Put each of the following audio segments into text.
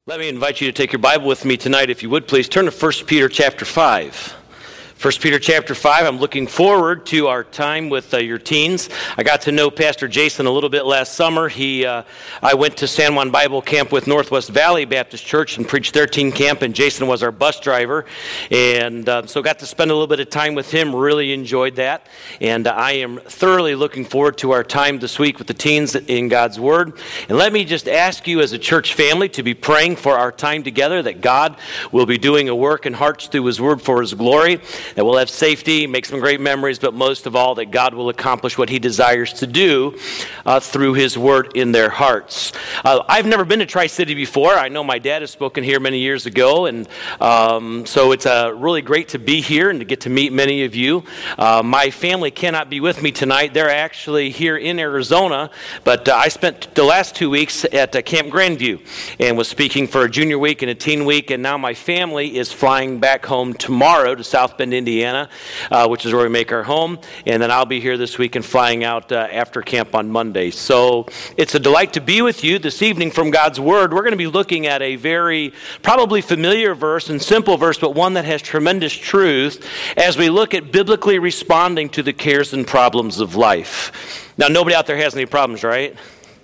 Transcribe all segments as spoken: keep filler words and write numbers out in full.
Let me invite you to take your Bible with me tonight, if you would please. Turn to First Peter chapter five. First Peter chapter five, I'm looking forward to our time with uh, your teens. I got to know Pastor Jason a little bit last summer. He, uh, I went to San Juan Bible Camp with Northwest Valley Baptist Church and preached their teen camp, and Jason was our bus driver. And uh, so got to spend a little bit of time with him, really enjoyed that. And uh, I am thoroughly looking forward to our time this week with the teens in God's Word. And let me just ask you as a church family to be praying for our time together, that God will be doing a work in hearts through His Word for His glory, that we'll have safety, make some great memories, but most of all, that God will accomplish what He desires to do uh, through His Word in their hearts. Uh, I've never been to Tri-City before. I know my dad has spoken here many years ago, and um, so it's uh, really great to be here and to get to meet many of you. Uh, my family cannot be with me tonight. They're actually here in Arizona, but uh, I spent the last two weeks at uh, Camp Grandview and was speaking for a junior week and a teen week, and now my family is flying back home tomorrow to South Bend, Indiana, uh, which is where we make our home, and then I'll be here this week and flying out uh, after camp on Monday. So it's a delight to be with you this evening from God's Word. We're going to be looking at a very probably familiar verse and simple verse, but one that has tremendous truth as we look at biblically responding to the cares and problems of life. Now, nobody out there has any problems, right?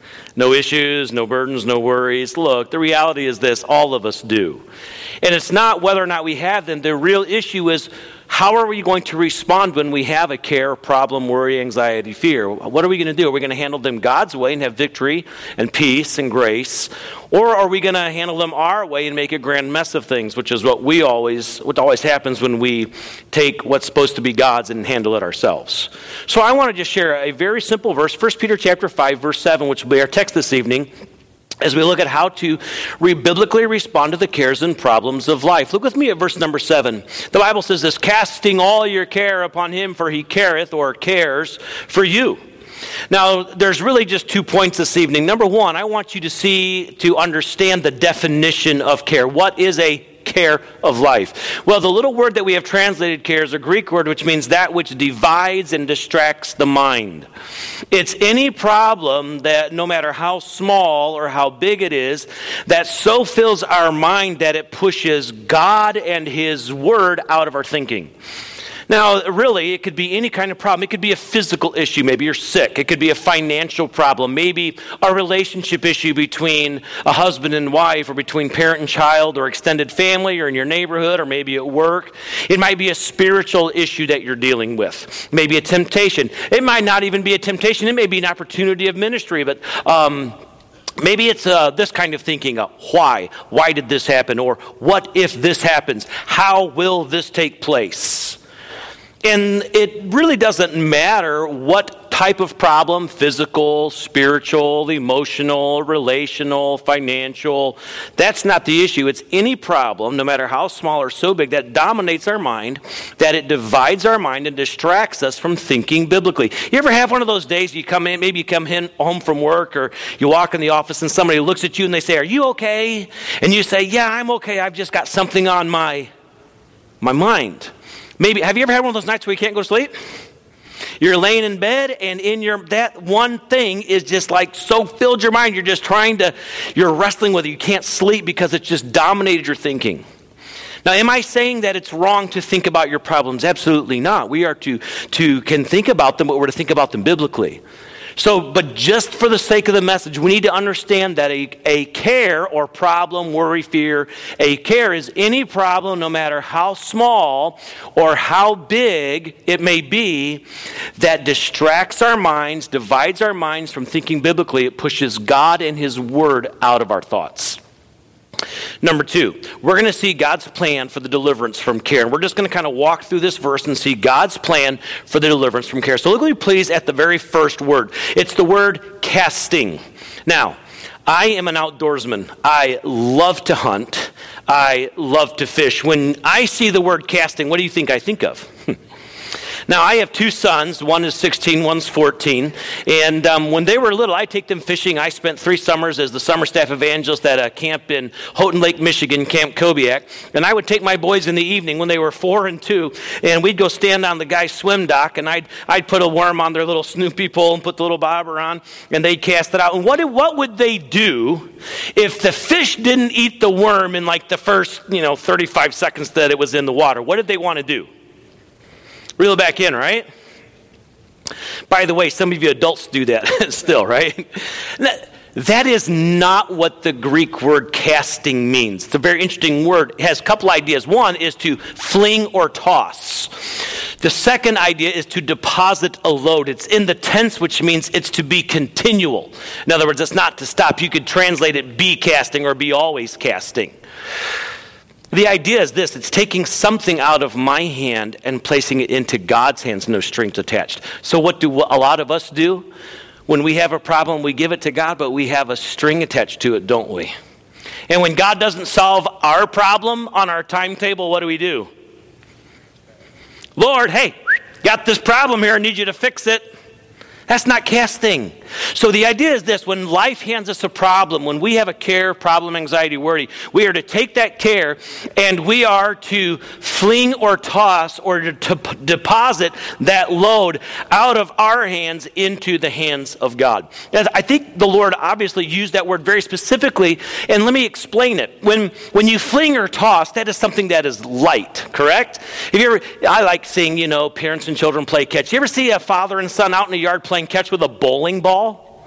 No issues, no burdens, no worries. Look, the reality is this, all of us do. And it's not whether or not we have them. The real issue is, how are we going to respond when we have a care, problem, worry, anxiety, fear? What are we going to do? Are we going to handle them God's way and have victory and peace and grace? Or are we going to handle them our way and make a grand mess of things, which is what we always, what always happens when we take what's supposed to be God's and handle it ourselves? So I want to just share a very simple verse, First Peter chapter five, verse seven, which will be our text this evening, as we look at how to re- biblically respond to the cares and problems of life. Look with me at verse number seven. The Bible says this, casting all your care upon Him, for He careth or cares for you. Now, there's really just two points this evening. Number one, I want you to see, to understand the definition of care. What is a care of life? Well, the little word that we have translated care is a Greek word which means that which divides and distracts the mind. It's any problem that, no matter how small or how big it is, that so fills our mind that it pushes God and His Word out of our thinking. Now, really, it could be any kind of problem. It could be a physical issue. Maybe you're sick. It could be a financial problem. Maybe a relationship issue between a husband and wife, or between parent and child, or extended family, or in your neighborhood, or maybe at work. It might be a spiritual issue that you're dealing with. Maybe a temptation. It might not even be a temptation. It may be an opportunity of ministry, but um, maybe it's uh, this kind of thinking, uh, why? Why did this happen? Or what if this happens? How will this take place? And it really doesn't matter what type of problem, physical, spiritual, emotional, relational, financial, that's not the issue. It's any problem, no matter how small or so big, that dominates our mind, that it divides our mind and distracts us from thinking biblically. You ever have one of those days you come in, maybe you come in home from work, or you walk in the office and somebody looks at you and they say, "Are you okay?" And you say, "Yeah, I'm okay. I've just got something on my, my mind." Maybe, have you ever had one of those nights where you can't go to sleep? You're laying in bed, and in your that one thing is just like so filled your mind, you're just trying to, you're wrestling with it. You can't sleep because it's just dominated your thinking. Now, am I saying that it's wrong to think about your problems? Absolutely not. We are to, to can think about them, but we're to think about them biblically. So, but just for the sake of the message, we need to understand that a, a care or problem, worry, fear, a care is any problem, no matter how small or how big it may be, that distracts our minds, divides our minds from thinking biblically. It pushes God and His Word out of our thoughts. Number two, we're going to see God's plan for the deliverance from care. We're just going to kind of walk through this verse and see God's plan for the deliverance from care. So look with me, please, at the very first word. It's the word casting. Now, I am an outdoorsman. I love to hunt. I love to fish. When I see the word casting, what do you think I think of? Now, I have two sons. One is sixteen, one's fourteen. And um, when they were little, I take them fishing. I spent three summers as the summer staff evangelist at a camp in Houghton Lake, Michigan, Camp Kobiak. And I would take my boys in the evening when they were four and two, and we'd go stand on the guy's swim dock, and I'd I'd put a worm on their little Snoopy pole and put the little bobber on, and they'd cast it out. And what did, what would they do if the fish didn't eat the worm in like the first, you know, thirty-five seconds that it was in the water? What did they want to do? Reel it back in, right? By the way, some of you adults do that still, right? That, that is not what the Greek word casting means. It's a very interesting word. It has a couple ideas. One is to fling or toss. The second idea is to deposit a load. It's in the tense, which means it's to be continual. In other words, it's not to stop. You could translate it be casting or be always casting. The idea is this: it's taking something out of my hand and placing it into God's hands, no strings attached. So what do a lot of us do? When we have a problem, we give it to God, but we have a string attached to it, don't we? And when God doesn't solve our problem on our timetable, what do we do? Lord, hey, got this problem here, I need you to fix it. That's not casting. So the idea is this: when life hands us a problem, when we have a care, problem, anxiety, worry, we are to take that care and we are to fling or toss or to, to p- deposit that load out of our hands into the hands of God. Now, I think the Lord obviously used that word very specifically, and let me explain it. When when you fling or toss, that is something that is light, correct? Have you ever, I like seeing, you know, parents and children play catch. You ever see a father and son out in the yard playing catch with a bowling ball?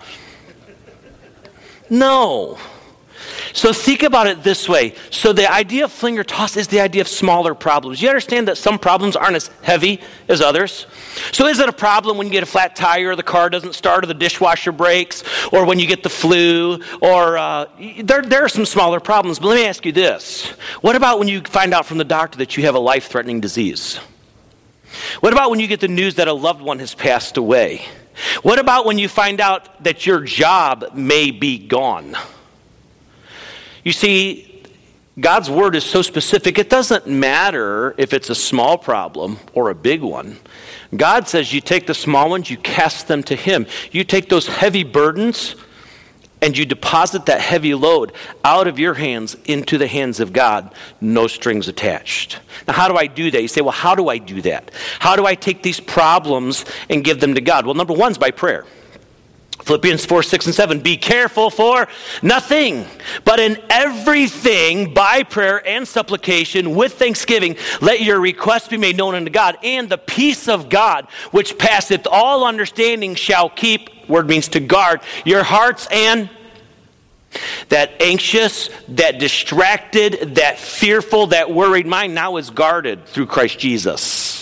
No. So think about it this way. So the idea of fling or toss is the idea of smaller problems. You understand that some problems aren't as heavy as others? So is it a problem when you get a flat tire, or the car doesn't start, or the dishwasher breaks, or when you get the flu, or uh, there, there are some smaller problems. But let me ask you this. What about when you find out from the doctor that you have a life-threatening disease? What about when you get the news that a loved one has passed away? What about when you find out that your job may be gone? You see, God's word is so specific, it doesn't matter if it's a small problem or a big one. God says you take the small ones, you cast them to Him. You take those heavy burdens and you deposit that heavy load out of your hands into the hands of God, no strings attached. Now, how do I do that? You say, well, how do I do that? How do I take these problems and give them to God? Well, number one is by prayer. Philippians four, six, and seven, be careful for nothing, but in everything by prayer and supplication with thanksgiving, let your requests be made known unto God, and the peace of God, which passeth all understanding, shall keep, word means to guard, your hearts and that anxious, that distracted, that fearful, that worried mind now is guarded through Christ Jesus.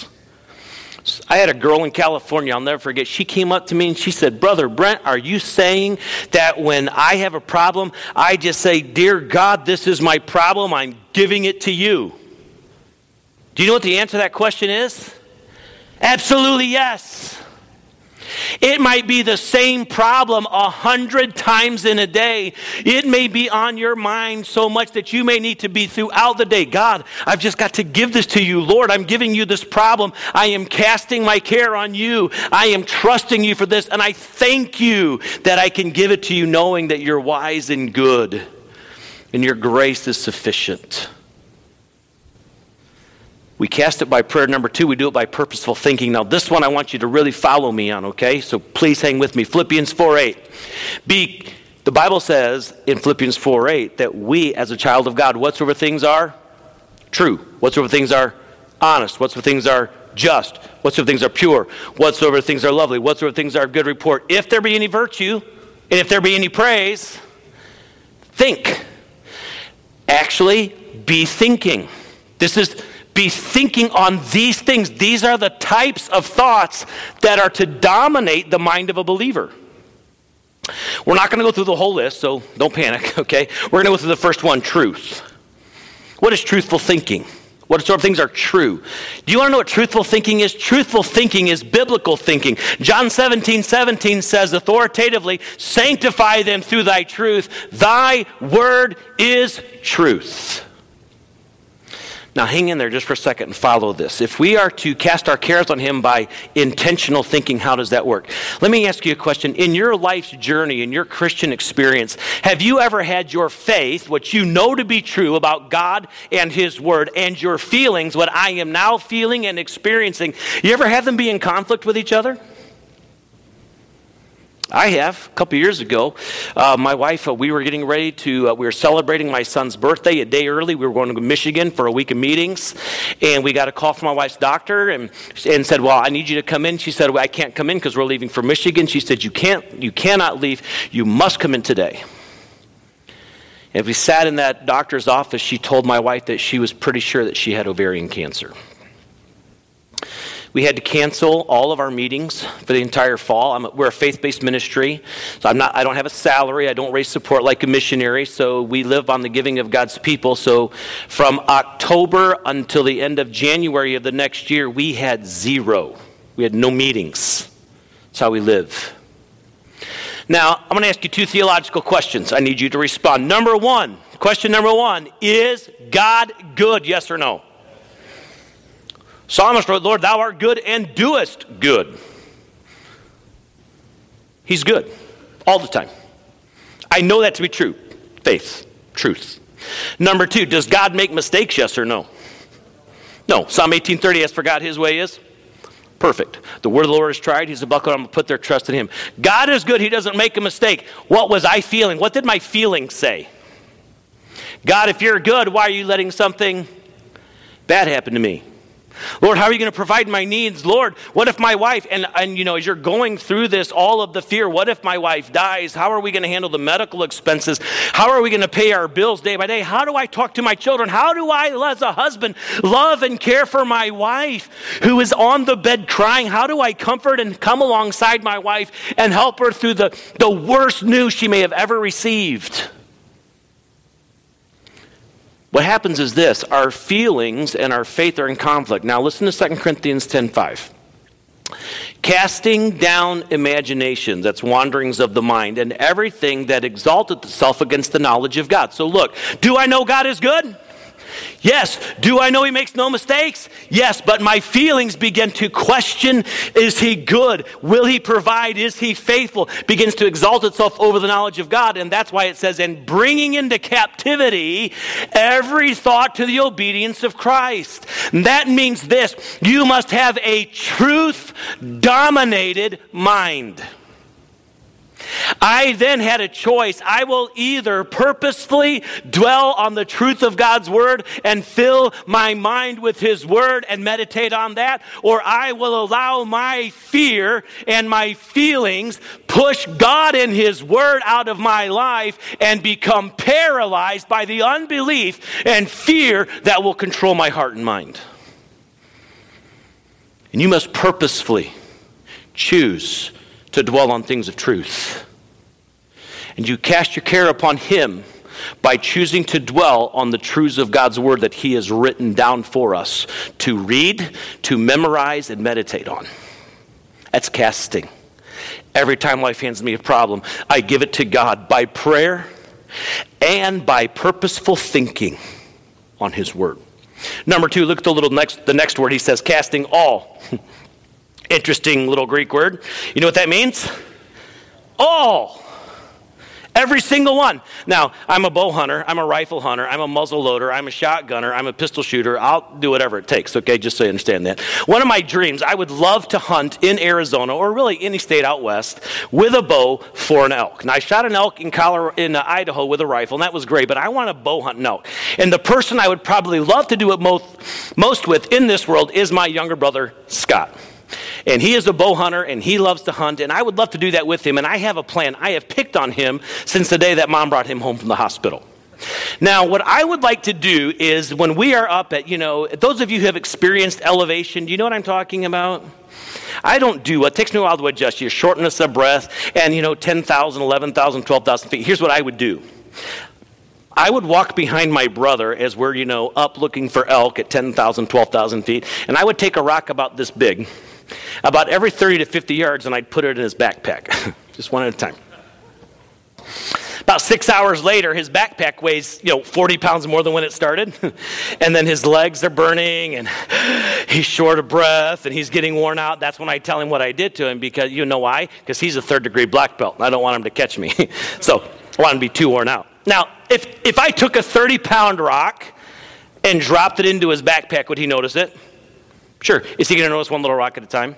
I had a girl in California, I'll never forget, she came up to me and she said, Brother Brent, are you saying that when I have a problem, I just say, Dear God, this is my problem, I'm giving it to you? Do you know what the answer to that question is? Absolutely yes. It might be the same problem a hundred times in a day. It may be on your mind so much that you may need to be throughout the day. God, I've just got to give this to you. Lord, I'm giving you this problem. I am casting my care on you. I am trusting you for this. And I thank you that I can give it to you knowing that you're wise and good and your grace is sufficient. We cast it by prayer. Number two, we do it by purposeful thinking. Now, this one I want you to really follow me on, okay? So please hang with me. Philippians four eight. Be, the Bible says in Philippians four eight that we, as a child of God, whatsoever things are true, whatsoever things are honest, whatsoever things are just, whatsoever things are pure, whatsoever things are lovely, whatsoever things are of good report, if there be any virtue, and if there be any praise, think. Actually, be thinking. This is... Be thinking on these things. These are the types of thoughts that are to dominate the mind of a believer. We're not going to go through the whole list, so don't panic, okay? We're going to go through the first one, truth. What is truthful thinking? What sort of things are true? Do you want to know what truthful thinking is? Truthful thinking is biblical thinking. John seventeen seventeen says authoritatively, sanctify them through thy truth. Thy word is truth. Now hang in there just for a second and follow this. If we are to cast our cares on him by intentional thinking, how does that work? Let me ask you a question. In your life's journey, in your Christian experience, have you ever had your faith, what you know to be true about God and his word, and your feelings, what I am now feeling and experiencing, you ever have them be in conflict with each other? I have. A couple years ago, uh, my wife, uh, we were getting ready to, uh, we were celebrating my son's birthday a day early. We were going to Michigan for a week of meetings, and we got a call from my wife's doctor and, and said, well, I need you to come in. She said, well, I can't come in because we're leaving for Michigan. She said, you can't, you cannot leave. You must come in today. And as we sat in that doctor's office, she told my wife that she was pretty sure that she had ovarian cancer. We had to cancel all of our meetings for the entire fall. I'm, we're a faith-based ministry, so I'm not. I don't have a salary. I don't raise support like a missionary, so we live on the giving of God's people. So from October until the end of January of the next year, we had zero. We had no meetings. That's how we live. Now, I'm going to ask you two theological questions. I need you to respond. Number one, question number one, is God good, yes or no? Psalmist wrote, Lord, thou art good and doest good. He's good all the time. I know that to be true. Faith, truth. Number two, does God make mistakes, yes or no? No. Psalm eighteen thirty, as for God, his way is perfect. The word of the Lord is tried. He's a buckler. I'm going to put their trust in him. God is good. He doesn't make a mistake. What was I feeling? What did my feelings say? God, if you're good, why are you letting something bad happen to me? Lord, how are you going to provide my needs? Lord, what if my wife, and, and you know, as you're going through this, all of the fear, what if my wife dies? How are we going to handle the medical expenses? How are we going to pay our bills day by day? How do I talk to my children? How do I, as a husband, love and care for my wife who is on the bed crying? How do I comfort and come alongside my wife and help her through the, the worst news she may have ever received? What happens is this, our feelings and our faith are in conflict. Now listen to Second Corinthians ten five. Casting down imaginations, that's wanderings of the mind, and everything that exalteth itself against the knowledge of God. So look, do I know God is good? Yes. Do I know he makes no mistakes? Yes, but my feelings begin to question, is he good? Will he provide? Is he faithful? Begins to exalt itself over the knowledge of God, and that's why it says, and bringing into captivity every thought to the obedience of Christ. And that means this, you must have a truth-dominated mind. I then had a choice. I will either purposefully dwell on the truth of God's word and fill my mind with his word and meditate on that, or I will allow my fear and my feelings push God and his word out of my life and become paralyzed by the unbelief and fear that will control my heart and mind. And you must purposefully choose to dwell on things of truth. And you cast your care upon him by choosing to dwell on the truths of God's word that he has written down for us to read, to memorize, and meditate on. That's casting. Every time life hands me a problem, I give it to God by prayer and by purposeful thinking on his word. Number two, look at the little next the next word. He says, casting all. Interesting little Greek word. You know what that means? All. Every single one. Now, I'm a bow hunter. I'm a rifle hunter. I'm a muzzle loader. I'm a shotgunner. I'm a pistol shooter. I'll do whatever it takes, okay, just so you understand that. One of my dreams, I would love to hunt in Arizona or really any state out west with a bow for an elk. Now, I shot an elk in Colorado, in uh, Idaho with a rifle, and that was great, but I want to bow hunt an elk. And the person I would probably love to do it most, most with in this world is my younger brother, Scott. And he is a bow hunter, and he loves to hunt, and I would love to do that with him, and I have a plan. I have picked on him since the day that Mom brought him home from the hospital. Now, what I would like to do is when we are up at, you know, those of you who have experienced elevation, do you know what I'm talking about? I don't do, it takes me a while to adjust. Your shortness of breath, and, you know, ten thousand, eleven thousand, twelve thousand feet. Here's what I would do. I would walk behind my brother as we're, you know, up looking for elk at ten thousand, twelve thousand feet, and I would take a rock about this big, about every thirty to fifty yards, and I'd put it in his backpack, just one at a time. About six hours later, his backpack weighs, you know, forty pounds more than when it started. And then his legs are burning, and he's short of breath, and he's getting worn out. That's when I tell him what I did to him, because you know why? Because he's a third-degree black belt, and I don't want him to catch me. So I want him to be too worn out. Now, if, if I took a thirty-pound rock and dropped it into his backpack, would he notice it? Sure. Is he going to notice one little rock at a time?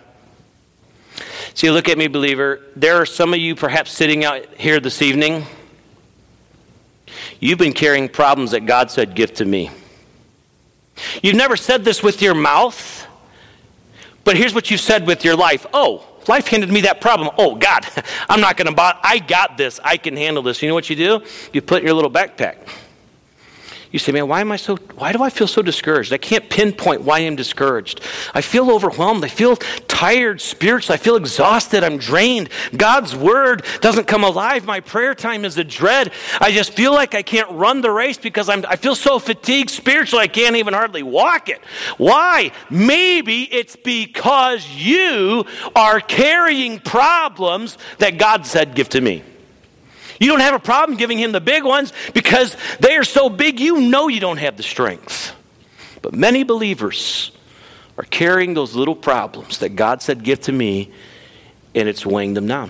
See, look at me, believer. There are some of you perhaps sitting out here this evening. You've been carrying problems that God said, give to me. You've never said this with your mouth, but here's what you've said with your life. Oh, life handed me that problem. Oh, God, I'm not going to bother. I got this. I can handle this. You know what you do? You put in your little backpack. You say, man, why am I so, why do I feel so discouraged? I can't pinpoint why I'm discouraged. I feel overwhelmed. I feel tired spiritually. I feel exhausted. I'm drained. God's word doesn't come alive. My prayer time is a dread. I just feel like I can't run the race because I'm, I feel so fatigued spiritually I can't even hardly walk it. Why? Maybe it's because you are carrying problems that God said, give to me. You don't have a problem giving him the big ones because they are so big you know you don't have the strength. But many believers are carrying those little problems that God said give to me, and it's weighing them down.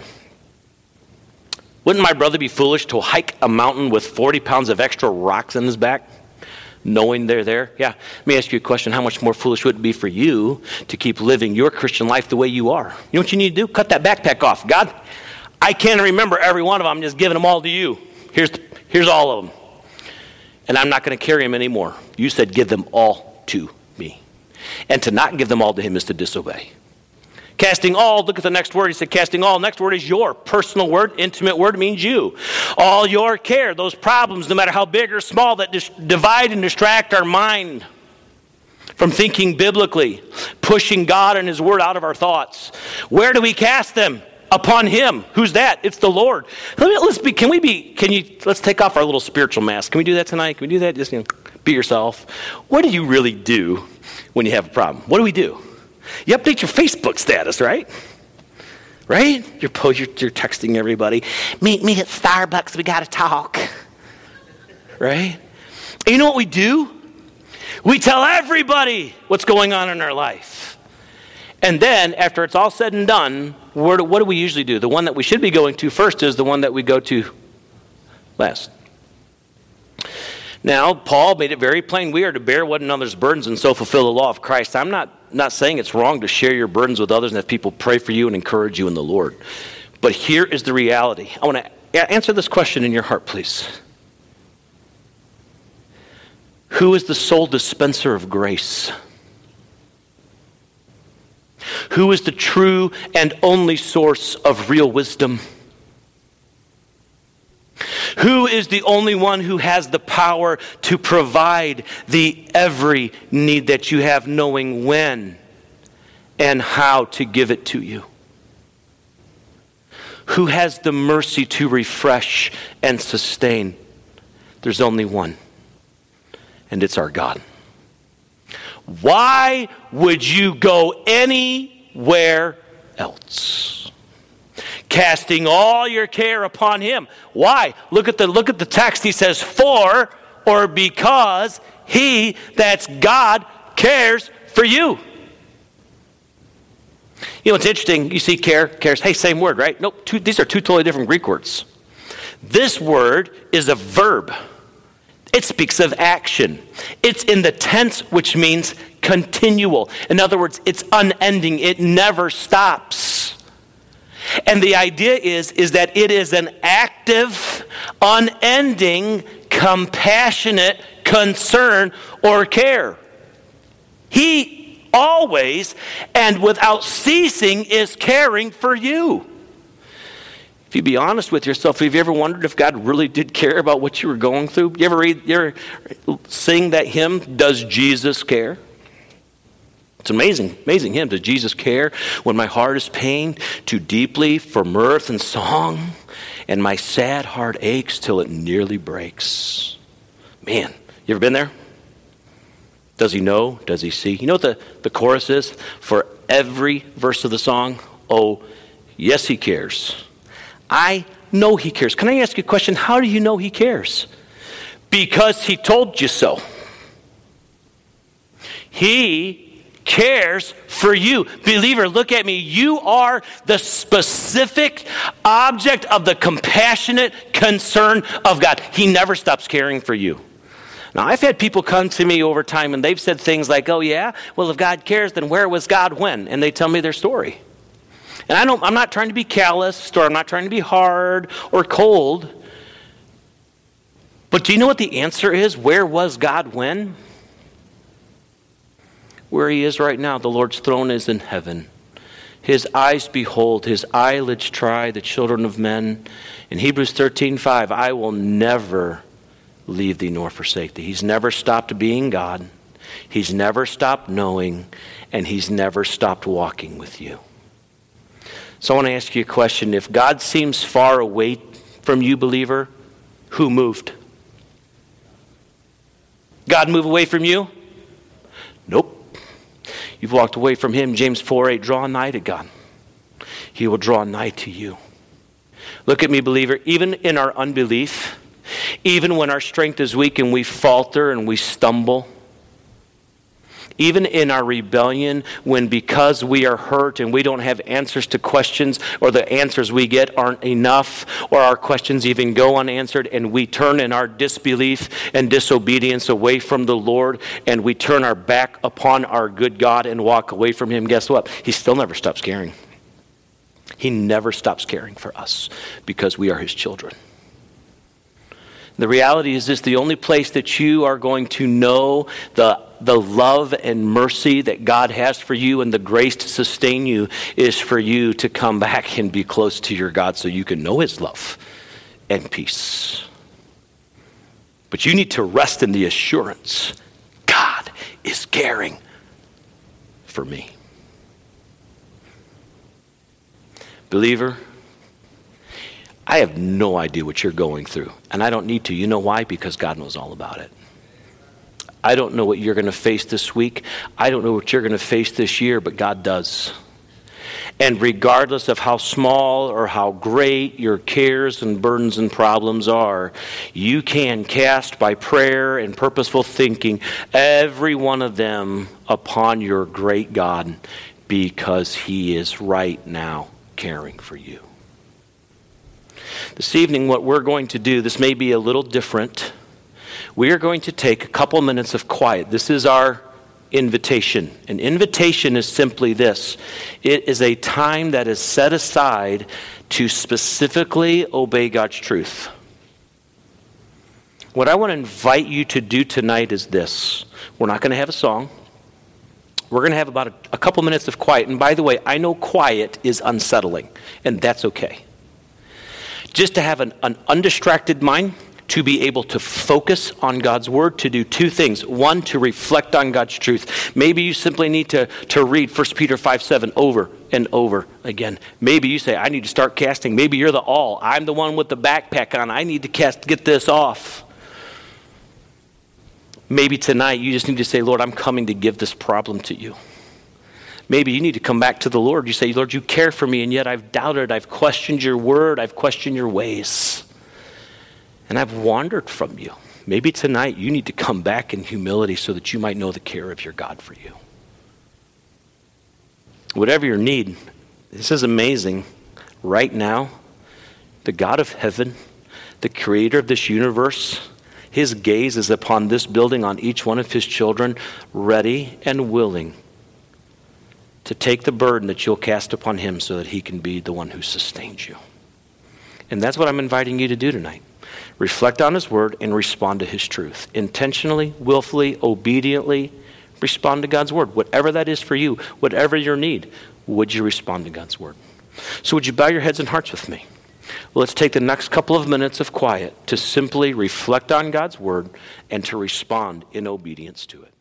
Wouldn't my brother be foolish to hike a mountain with forty pounds of extra rocks in his back, knowing they're there? Yeah, let me ask you a question. How much more foolish would it be for you to keep living your Christian life the way you are? You know what you need to do? Cut that backpack off. God, I can't remember every one of them. I'm just giving them all to you. Here's, here's all of them. And I'm not going to carry them anymore. You said give them all to me. And to not give them all to him is to disobey. Casting all, look at the next word. He said casting all. Next word is your. Personal word, intimate word means you. All your care, those problems, no matter how big or small, that dis- divide and distract our mind from thinking biblically, pushing God and his word out of our thoughts. Where do we cast them? Upon him. Who's that? It's the Lord. Let me, let's be, can we be, can you, let's take off our little spiritual mask. Can we do that tonight? Can we do that? Just, you know, be yourself. What do you really do when you have a problem? What do we do? You update your Facebook status, right? Right? You're, you're, you're texting everybody. Meet me at Starbucks. We got to talk. Right? And you know what we do? We tell everybody what's going on in our life. And then, after it's all said and done, where do, what do we usually do? The one that we should be going to first is the one that we go to last. Now, Paul made it very plain. We are to bear one another's burdens and so fulfill the law of Christ. I'm not, not saying it's wrong to share your burdens with others and have people pray for you and encourage you in the Lord. But here is the reality. I want to answer this question in your heart, please. Who is the sole dispenser of grace? Who is the true and only source of real wisdom? Who is the only one who has the power to provide the every need that you have, knowing when and how to give it to you? Who has the mercy to refresh and sustain? There's only one, and it's our God. Why would you go anywhere else? Casting all your care upon him. Why? Look at the look at the text. He says, for or because he, that's God, cares for you. You know, it's interesting. You see care, cares. Hey, same word, right? Nope, two, these are two totally different Greek words. This word is a verb. It speaks of action. It's in the tense, which means continual. In other words, it's unending. It never stops. And the idea is, is that it is an active, unending, compassionate concern or care. He always and without ceasing is caring for you. If you be honest with yourself, have you ever wondered if God really did care about what you were going through? You ever read, you ever sing that hymn, Does Jesus Care? It's amazing, amazing hymn. Does Jesus care when my heart is pained too deeply for mirth and song, and my sad heart aches till it nearly breaks? Man, you ever been there? Does he know? Does he see? You know what the, the chorus is for every verse of the song? Oh, yes, he cares. I know he cares. Can I ask you a question? How do you know he cares? Because he told you so. He cares for you. Believer, look at me. You are the specific object of the compassionate concern of God. He never stops caring for you. Now, I've had people come to me over time and they've said things like, oh yeah, well if God cares, then where was God when? And they tell me their story. And I don't, I'm not trying to be calloused, or I'm not trying to be hard or cold. But do you know what the answer is? Where was God when? Where he is right now. The Lord's throne is in heaven. His eyes behold, his eyelids try the children of men. In Hebrews thirteen five, I will never leave thee nor forsake thee. He's never stopped being God. He's never stopped knowing, and he's never stopped walking with you. So I want to ask you a question. If God seems far away from you, believer, who moved? God move away from you? Nope. You've walked away from him. James four eight, draw nigh to God. He will draw nigh to you. Look at me, believer. Even in our unbelief, even when our strength is weak and we falter and we stumble, even in our rebellion, when because we are hurt and we don't have answers to questions, or the answers we get aren't enough, or our questions even go unanswered, and we turn in our disbelief and disobedience away from the Lord, and we turn our back upon our good God and walk away from him, guess what? He still never stops caring. He never stops caring for us because we are his children. The reality is this: the only place that you are going to know the, the love and mercy that God has for you and the grace to sustain you is for you to come back and be close to your God so you can know his love and peace. But you need to rest in the assurance God is caring for me. Believer, I have no idea what you're going through, and I don't need to. You know why? Because God knows all about it. I don't know what you're going to face this week. I don't know what you're going to face this year, but God does. And regardless of how small or how great your cares and burdens and problems are, you can cast by prayer and purposeful thinking every one of them upon your great God, because he is right now caring for you. This evening, what we're going to do, this may be a little different. We are going to take a couple minutes of quiet. This is our invitation. An invitation is simply this: it is a time that is set aside to specifically obey God's truth. What I want to invite you to do tonight is this. We're not going to have a song. We're going to have about a, a couple minutes of quiet. And by the way, I know quiet is unsettling, and that's okay. Just to have an, an undistracted mind, to be able to focus on God's word, to do two things. One, to reflect on God's truth. Maybe you simply need to, to read First Peter five seven over and over again. Maybe you say, I need to start casting. Maybe you're the all. I'm the one with the backpack on. I need to cast, get this off. Maybe tonight you just need to say, Lord, I'm coming to give this problem to you. Maybe you need to come back to the Lord. You say, Lord, you care for me, and yet I've doubted. I've questioned your word. I've questioned your ways. And I've wandered from you. Maybe tonight you need to come back in humility so that you might know the care of your God for you. Whatever your need, this is amazing. Right now, the God of heaven, the creator of this universe, his gaze is upon this building, on each one of his children, ready and willing to take the burden that you'll cast upon him so that he can be the one who sustains you. And that's what I'm inviting you to do tonight. Reflect on his word and respond to his truth. Intentionally, willfully, obediently respond to God's word. Whatever that is for you, whatever your need, would you respond to God's word? So would you bow your heads and hearts with me? Well, let's take the next couple of minutes of quiet to simply reflect on God's word and to respond in obedience to it.